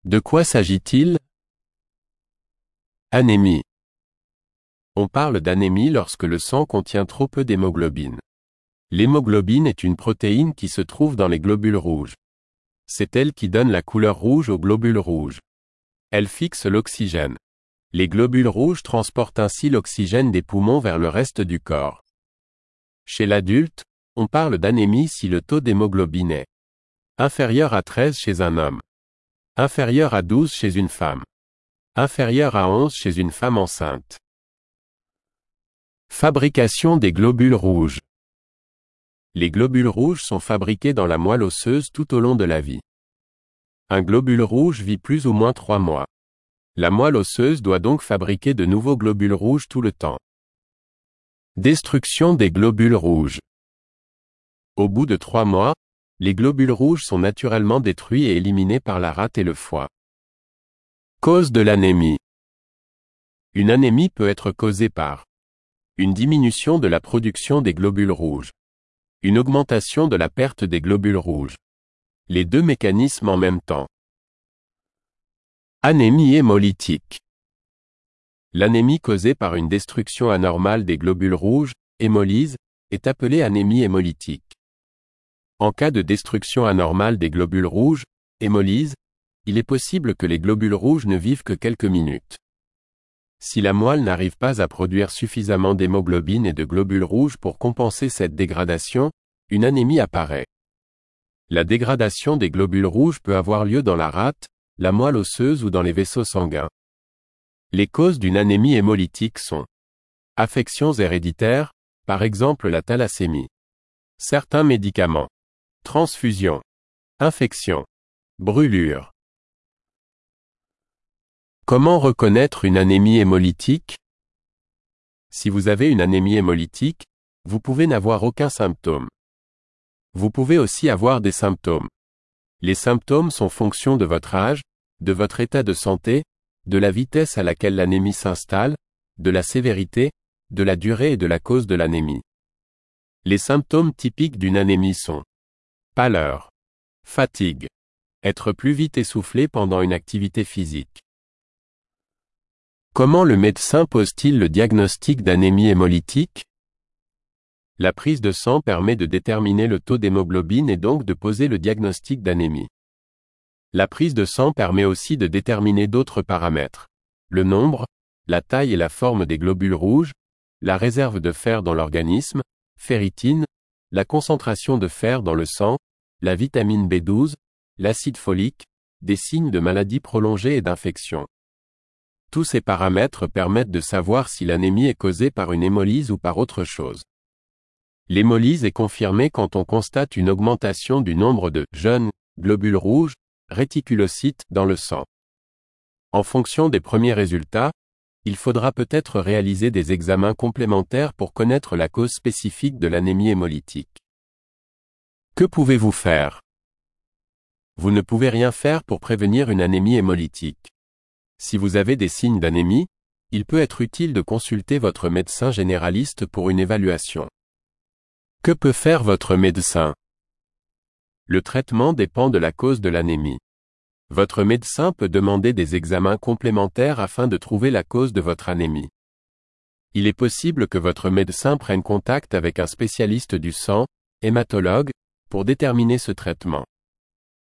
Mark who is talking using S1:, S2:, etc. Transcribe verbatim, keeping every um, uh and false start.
S1: De quoi s'agit-il? Anémie. On parle d'anémie lorsque le sang contient trop peu d'hémoglobine. L'hémoglobine est une protéine qui se trouve dans les globules rouges. C'est elle qui donne la couleur rouge aux globules rouges. Elle fixe l'oxygène. Les globules rouges transportent ainsi l'oxygène des poumons vers le reste du corps. Chez l'adulte, on parle d'anémie si le taux d'hémoglobine est inférieur à treize chez un homme, inférieur à douze chez une femme, inférieur à onze chez une femme enceinte. Fabrication des globules rouges. Les globules rouges sont fabriqués dans la moelle osseuse tout au long de la vie. Un globule rouge vit plus ou moins trois mois. La moelle osseuse doit donc fabriquer de nouveaux globules rouges tout le temps. Destruction des globules rouges. Au bout de trois mois, les globules rouges sont naturellement détruits et éliminés par la rate et le foie. Cause de l'anémie. Une anémie peut être causée par une diminution de la production des globules rouges, une augmentation de la perte des globules rouges. Les deux mécanismes en même temps. Anémie hémolytique. L'anémie causée par une destruction anormale des globules rouges, hémolyse, est appelée anémie hémolytique. En cas de destruction anormale des globules rouges, hémolyse, il est possible que les globules rouges ne vivent que quelques minutes. Si la moelle n'arrive pas à produire suffisamment d'hémoglobine et de globules rouges pour compenser cette dégradation, une anémie apparaît. La dégradation des globules rouges peut avoir lieu dans la rate, la moelle osseuse ou dans les vaisseaux sanguins. Les causes d'une anémie hémolytique sont affections héréditaires, par exemple la thalassémie, certains médicaments, transfusion, infection, brûlure. Comment reconnaître une anémie hémolytique? Si vous avez une anémie hémolytique, vous pouvez n'avoir aucun symptôme. Vous pouvez aussi avoir des symptômes. Les symptômes sont fonction de votre âge, de votre état de santé, de la vitesse à laquelle l'anémie s'installe, de la sévérité, de la durée et de la cause de l'anémie. Les symptômes typiques d'une anémie sont pâleur, fatigue, être plus vite essoufflé pendant une activité physique. Comment le médecin pose-t-il le diagnostic d'anémie hémolytique? La prise de sang permet de déterminer le taux d'hémoglobine et donc de poser le diagnostic d'anémie. La prise de sang permet aussi de déterminer d'autres paramètres. Le nombre, la taille et la forme des globules rouges, la réserve de fer dans l'organisme, ferritine, la concentration de fer dans le sang, la vitamine B douze, l'acide folique, des signes de maladie prolongée et d'infection. Tous ces paramètres permettent de savoir si l'anémie est causée par une hémolyse ou par autre chose. L'hémolyse est confirmée quand on constate une augmentation du nombre de jeunes globules rouges, réticulocytes, dans le sang. En fonction des premiers résultats, il faudra peut-être réaliser des examens complémentaires pour connaître la cause spécifique de l'anémie hémolytique. Que pouvez-vous faire? Vous ne pouvez rien faire pour prévenir une anémie hémolytique. Si vous avez des signes d'anémie, il peut être utile de consulter votre médecin généraliste pour une évaluation. Que peut faire votre médecin? Le traitement dépend de la cause de l'anémie. Votre médecin peut demander des examens complémentaires afin de trouver la cause de votre anémie. Il est possible que votre médecin prenne contact avec un spécialiste du sang, hématologue, pour déterminer ce traitement.